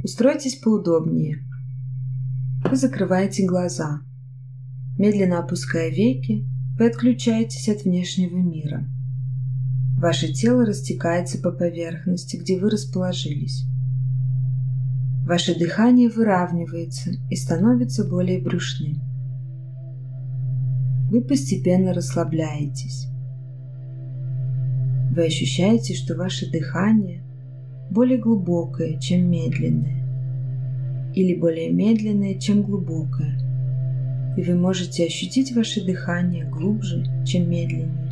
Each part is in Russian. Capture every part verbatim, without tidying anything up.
Устройтесь поудобнее. Вы закрываете глаза. Медленно опуская веки, вы отключаетесь от внешнего мира. Ваше тело растекается по поверхности, где вы расположились. Ваше дыхание выравнивается и становится более брюшным. Вы постепенно расслабляетесь. Вы ощущаете, что ваше дыхание более глубокое, чем медленное, или более медленное, чем глубокое, и вы можете ощутить ваше дыхание глубже, чем медленнее,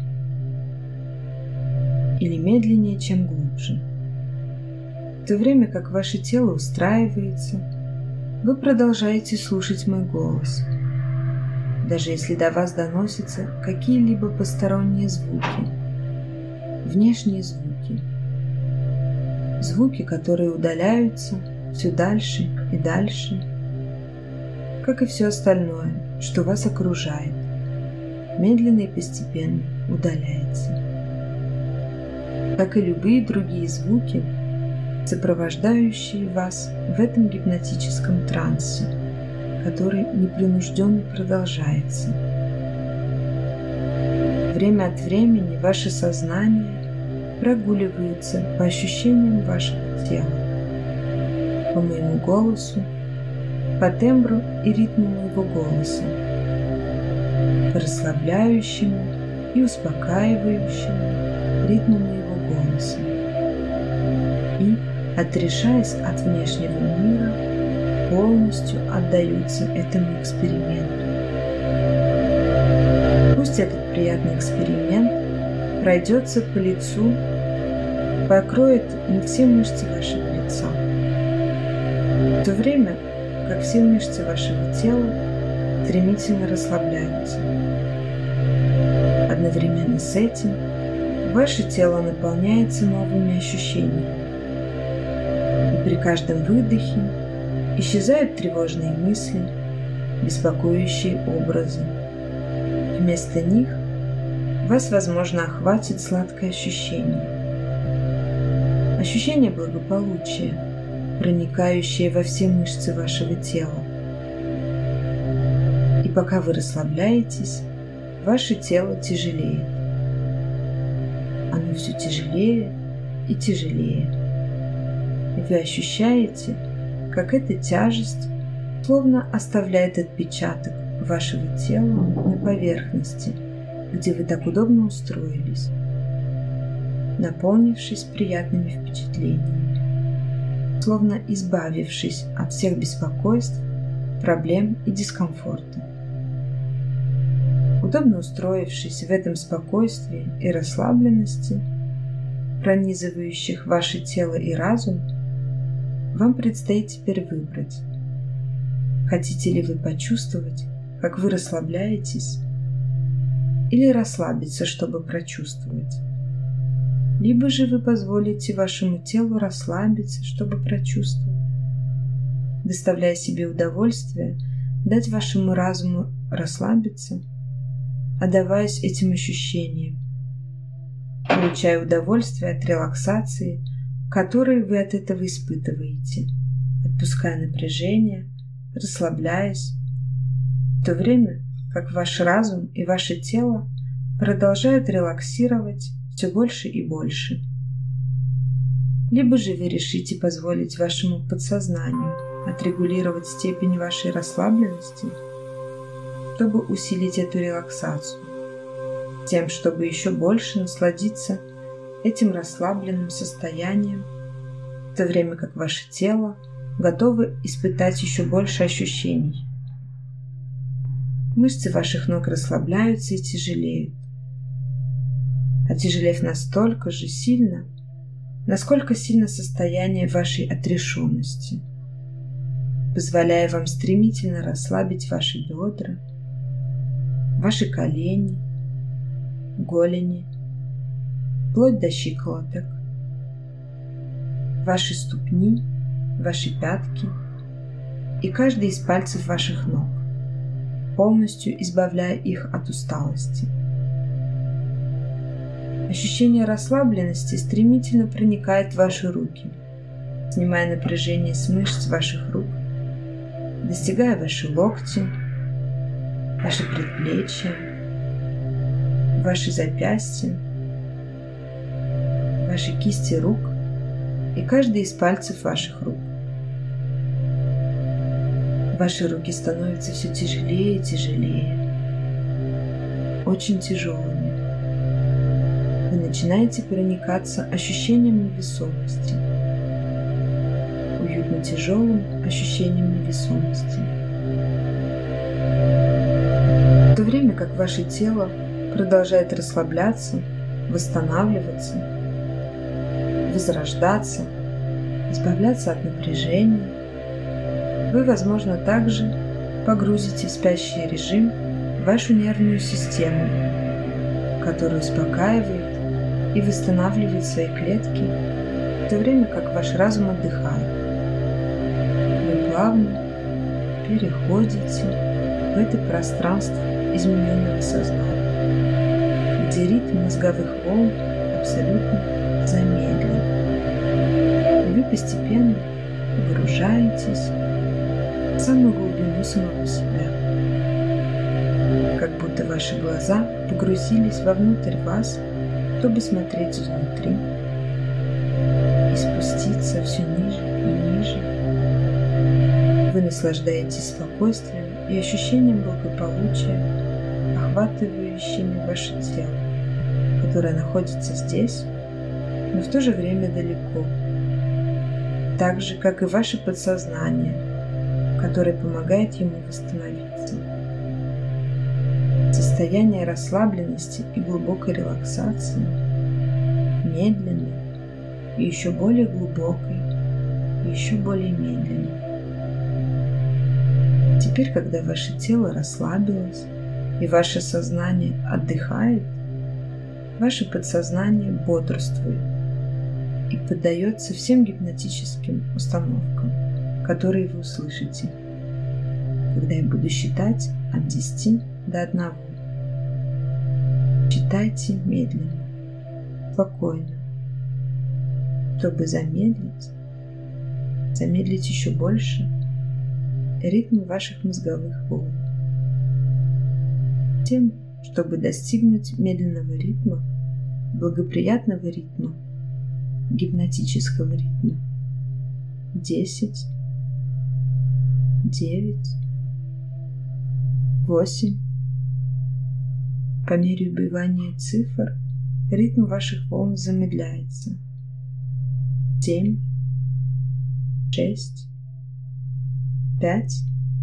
или медленнее, чем глубже. В то время как ваше тело устраивается, вы продолжаете слушать мой голос, даже если до вас доносятся какие-либо посторонние звуки, внешние звуки, звуки, которые удаляются все дальше и дальше, как и все остальное, что вас окружает, медленно и постепенно удаляется. Как и любые другие звуки, сопровождающие вас в этом гипнотическом трансе, который непринужденно продолжается. Время от времени ваше сознание прогуливается по ощущениям вашего тела, по моему голосу, по тембру и ритму моего голоса, по расслабляющему и успокаивающему ритму моего голоса. И, отрешаясь от внешнего мира, полностью отдаются этому эксперименту. Пусть этот приятный эксперимент пройдется по лицу, покроет не все мышцы вашего лица, в то время как все мышцы вашего тела стремительно расслабляются. Одновременно с этим ваше тело наполняется новыми ощущениями, и при каждом выдохе исчезают тревожные мысли, беспокоящие образы. Вместо них вас, возможно, охватит сладкое ощущение. Ощущение благополучия, проникающее во все мышцы вашего тела. И пока вы расслабляетесь, ваше тело тяжелеет. Оно все тяжелее и тяжелее. И вы ощущаете, как эта тяжесть словно оставляет отпечаток вашего тела на поверхности, где вы так удобно устроились, наполнившись приятными впечатлениями, словно избавившись от всех беспокойств, проблем и дискомфорта. Удобно устроившись в этом спокойствии и расслабленности, пронизывающих ваше тело и разум, вам предстоит теперь выбрать, хотите ли вы почувствовать, как вы расслабляетесь, или расслабиться, чтобы прочувствовать. Либо же вы позволите вашему телу расслабиться, чтобы прочувствовать, доставляя себе удовольствие, дать вашему разуму расслабиться, отдаваясь этим ощущениям, получая удовольствие от релаксации, которую вы от этого испытываете, отпуская напряжение, расслабляясь, в то время как ваш разум и ваше тело продолжают релаксировать все больше и больше. Либо же вы решите позволить вашему подсознанию отрегулировать степень вашей расслабленности, чтобы усилить эту релаксацию, тем, чтобы еще больше насладиться этим расслабленным состоянием, в то время как ваше тело готово испытать еще больше ощущений. Мышцы ваших ног расслабляются и тяжелеют, отяжелев настолько же сильно, насколько сильно состояние вашей отрешенности, позволяя вам стремительно расслабить ваши бедра, ваши колени, голени, вплоть до щиколоток, ваши ступни, ваши пятки и каждый из пальцев ваших ног, полностью избавляя их от усталости. Ощущение расслабленности стремительно проникает в ваши руки, снимая напряжение с мышц ваших рук, достигая ваши локти, ваши предплечья, ваши запястья, ваши кисти рук и каждый из пальцев ваших рук. Ваши руки становятся все тяжелее и тяжелее, очень тяжелыми. Вы начинаете проникаться ощущением невесомости, уютно тяжелым ощущением невесомости. В то время как ваше тело продолжает расслабляться, восстанавливаться, возрождаться, избавляться от напряжения, вы, возможно, также погрузите в спящий режим вашу нервную систему, которая успокаивает и восстанавливает свои клетки, в то время как ваш разум отдыхает. Вы плавно переходите в это пространство измененного сознания, где ритм мозговых волн абсолютно замедлен. И вы постепенно погружаетесь в самую глубину самого себя, как будто ваши глаза погрузились вовнутрь вас, чтобы смотреть изнутри и спуститься все ниже и ниже. Вы наслаждаетесь спокойствием и ощущением благополучия, охватывающими ваше тело, которое находится здесь, но в то же время далеко, так же, как и ваше подсознание, которое помогает ему восстановиться. Состояние расслабленности и глубокой релаксации, медленной и еще более глубокой, и еще более медленной. Теперь, когда ваше тело расслабилось и ваше сознание отдыхает, ваше подсознание бодрствует и поддается всем гипнотическим установкам, которые вы услышите, когда я буду считать от десяти до одного. Считайте медленно, спокойно, чтобы замедлить, замедлить еще больше ритм ваших мозговых волн. Тем, чтобы достигнуть медленного ритма, благоприятного ритма, гипнотического ритма. Десять, девять, восемь. По мере убывания цифр ритм ваших волн замедляется. Семь, шесть, пять.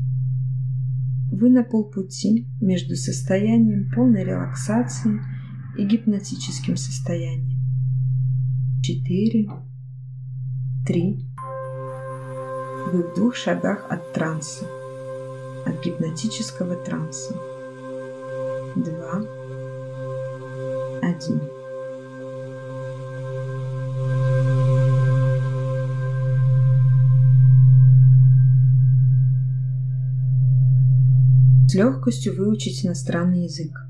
Вы на полпути между состоянием полной релаксации и гипнотическим состоянием. Четыре, три. Вы в двух шагах от транса, от гипнотического транса. Два, один. С легкостью выучить иностранный язык.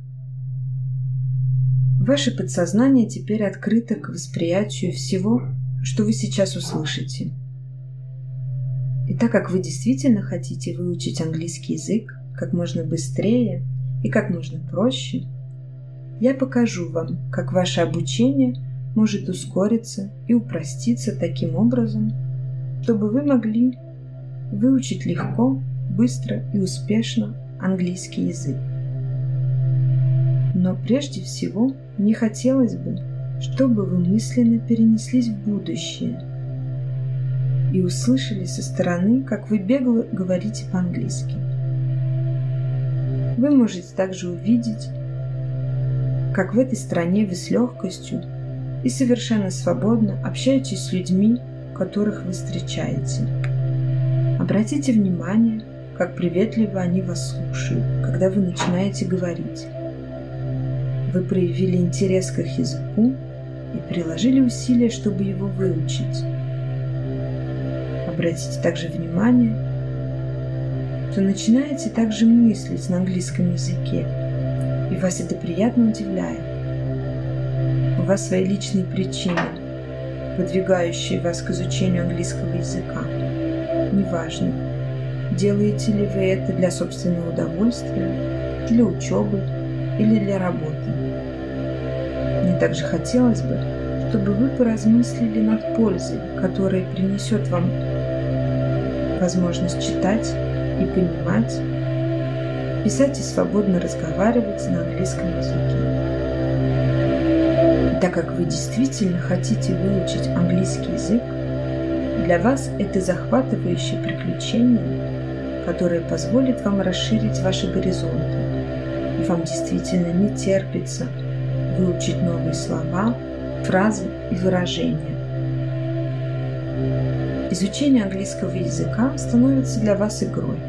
Ваше подсознание теперь открыто к восприятию всего, что вы сейчас услышите. И так как вы действительно хотите выучить английский язык как можно быстрее и как можно проще, я покажу вам, как ваше обучение может ускориться и упроститься таким образом, чтобы вы могли выучить легко, быстро и успешно английский язык. Но прежде всего мне хотелось бы, чтобы вы мысленно перенеслись в будущее и услышали со стороны, как вы бегло говорите по-английски. Вы можете также увидеть, как в этой стране вы с легкостью и совершенно свободно общаетесь с людьми, которых вы встречаете. Обратите внимание, как приветливо они вас слушают, когда вы начинаете говорить. Вы проявили интерес к их языку и приложили усилия, чтобы его выучить. Обратите также внимание, что начинаете также мыслить на английском языке, и вас это приятно удивляет. У вас свои личные причины, подвигающие вас к изучению английского языка. Неважно, делаете ли вы это для собственного удовольствия, для учебы или для работы. Мне также хотелось бы, чтобы вы поразмыслили над пользой, которая принесет вам возможность читать и понимать, писать и свободно разговаривать на английском языке. И так как вы действительно хотите выучить английский язык, для вас это захватывающее приключение, которое позволит вам расширить ваши горизонты, и вам действительно не терпится выучить новые слова, фразы и выражения. Изучение английского языка становится для вас игрой.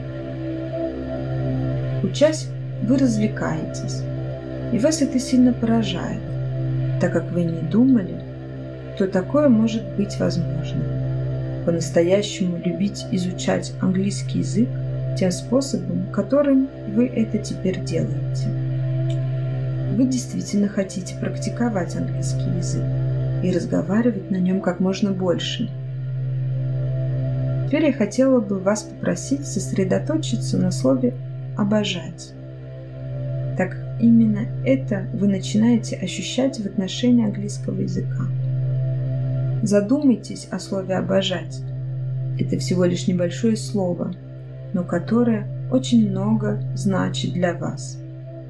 Учась, вы развлекаетесь, и вас это сильно поражает, так как вы не думали, что такое может быть возможно. По-настоящему любить изучать английский язык тем способом, которым вы это теперь делаете. Вы действительно хотите практиковать английский язык и разговаривать на нем как можно больше. Теперь я хотела бы вас попросить сосредоточиться на слове «обожать». Так именно это вы начинаете ощущать в отношении английского языка. Задумайтесь о слове «обожать». Это всего лишь небольшое слово, но которое очень много значит для вас.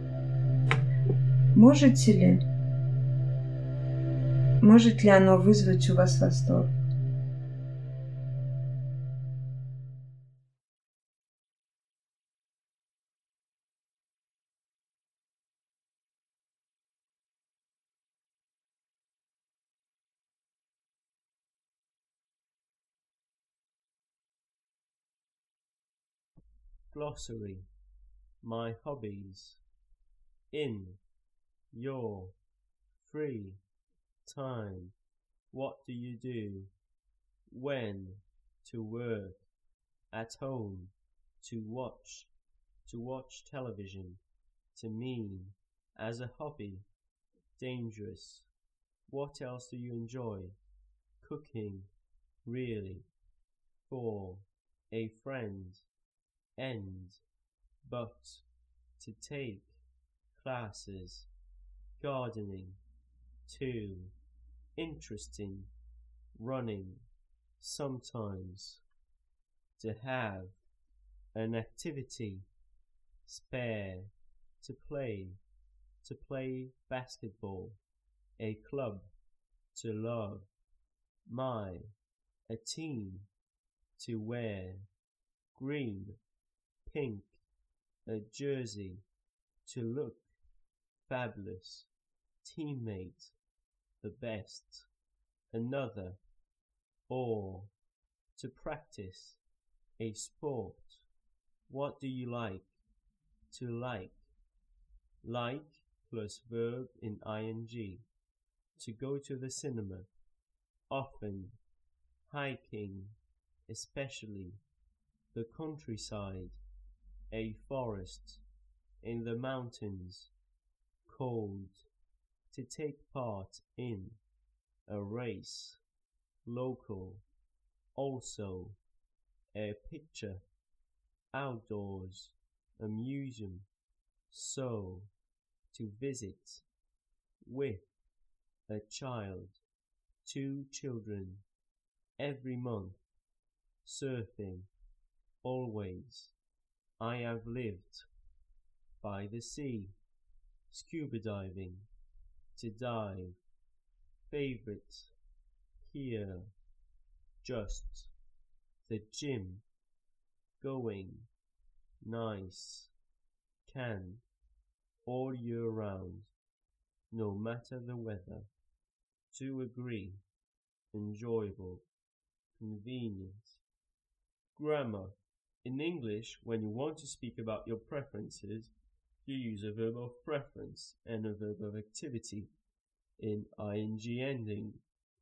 Можете ли, может ли оно вызвать у вас восторг? Glossary. My hobbies. In your free time, what do you do? When? To work. At home. To watch. To watch television. To mean. As a hobby. Dangerous. What else do you enjoy? Cooking. Really. For. A friend. End. But. To take. Classes. Gardening. To. Interesting. Running. Sometimes. To have. An activity. Spare. To play. To play basketball. A club. To love. My. A team. To wear. Green. Pink. A jersey. To look. Fabulous. Teammate. The best. Another. Or. To practice. A sport. What do you like? To like. Like plus verb in ing. To go to the cinema. Often. Hiking. Especially. The countryside. A forest. In the mountains. Cold. To take part in. A race. Local. Also. A picture. Outdoors. A museum. So. To visit. With. A child. Two children. Every month. Surfing. Always. I have lived. By the sea. Scuba diving. To dive. Favorite. Here. Just. The gym. Going. Nice. Can. All year round. No matter the weather. To agree. Enjoyable. Convenient. Grammar. In English, when you want to speak about your preferences, you use a verb of preference and a verb of activity in ing ending.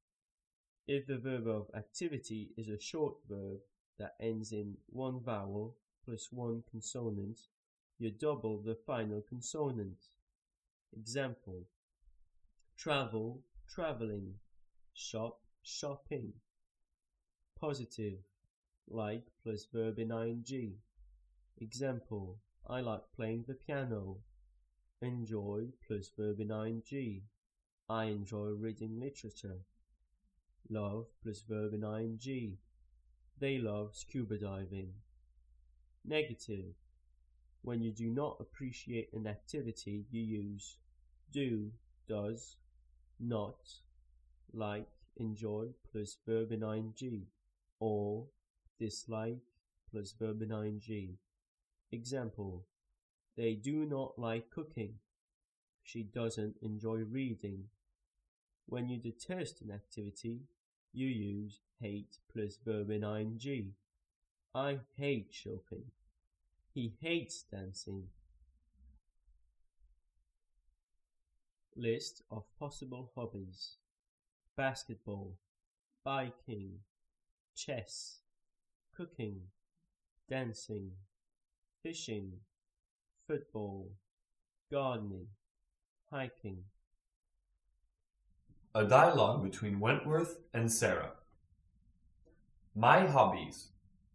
If the verb of activity is a short verb that ends in one vowel plus one consonant, you double the final consonant. Example: travel, traveling. Shop, shopping. Positive, like plus verb in ing. Example, I like playing the piano. Enjoy plus verb in ing. I enjoy reading literature. Love plus verb in ing. They love scuba diving. Negative, when you do not appreciate an activity, you use do, does, not, like, enjoy plus verb in ing, or dislike plus verb in ing. Example, they do not like cooking. She doesn't enjoy reading. When you detest an activity, you use hate plus verb in ing. I hate shopping. He hates dancing. List of possible hobbies: basketball, biking, chess, cooking, dancing, fishing, football, gardening, hiking. A dialogue between Wentworth and Sarah. My hobbies.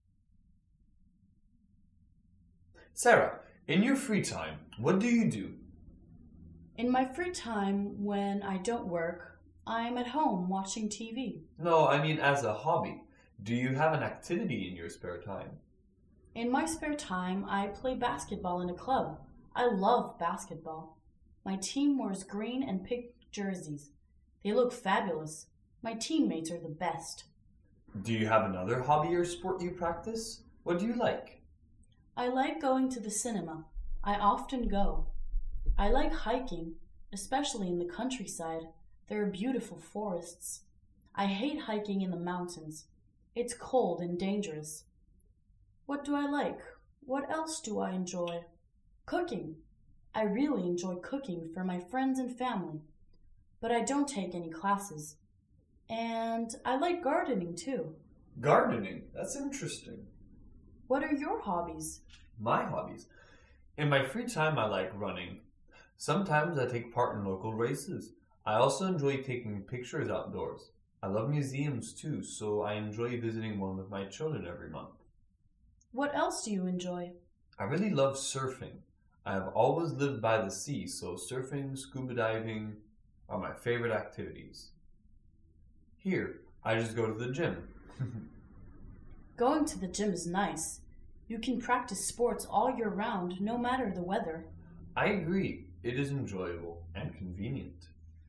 Sarah, in your free time, what do you do? In my free time, when I don't work, I'm at home watching T V. No, I mean as a hobby. Do you have an activity in your spare time? In my spare time, I play basketball in a club. I love basketball. My team wears green and pink jerseys. They look fabulous. My teammates are the best. Do you have another hobby or sport you practice? What do you like? I like going to the cinema. I often go. I like hiking, especially in the countryside. There are beautiful forests. I hate hiking in the mountains. It's cold and dangerous. What do I like? What else do I enjoy? Cooking. I really enjoy cooking for my friends and family, but I don't take any classes. And I like gardening too. Gardening? That's interesting. What are your hobbies? My hobbies? In my free time, I like running. Sometimes I take part in local races. I also enjoy taking pictures outdoors. I love museums too, so I enjoy visiting one with my children every month. What else do you enjoy? I really love surfing. I have always lived by the sea, so surfing, scuba diving are my favorite activities. Here, I just go to the gym. Going to the gym is nice. You can practice sports all year round, no matter the weather. I agree. It is enjoyable and convenient.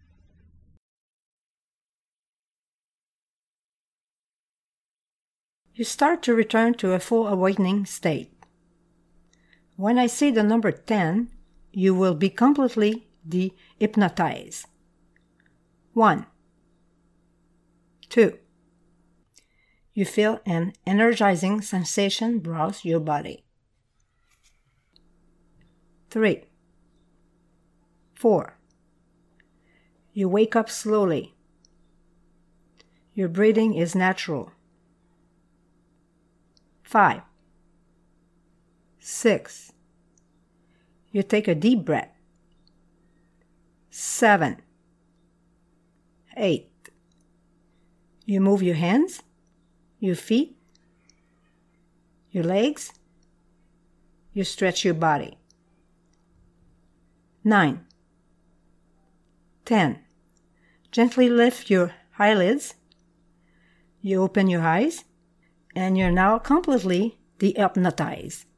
You start to return to a full awakening state. When I say the number ten, you will be completely de-hypnotized. One. Two. You feel an energizing sensation browse your body. Three. Four. You wake up slowly. Your breathing is natural. Five. Six. You take a deep breath. Seven. Eight. You move your hands, your feet, your legs. You stretch your body. Nine. Ten. Gently lift your eyelids. You open your eyes, and you're now completely de-hypnotized.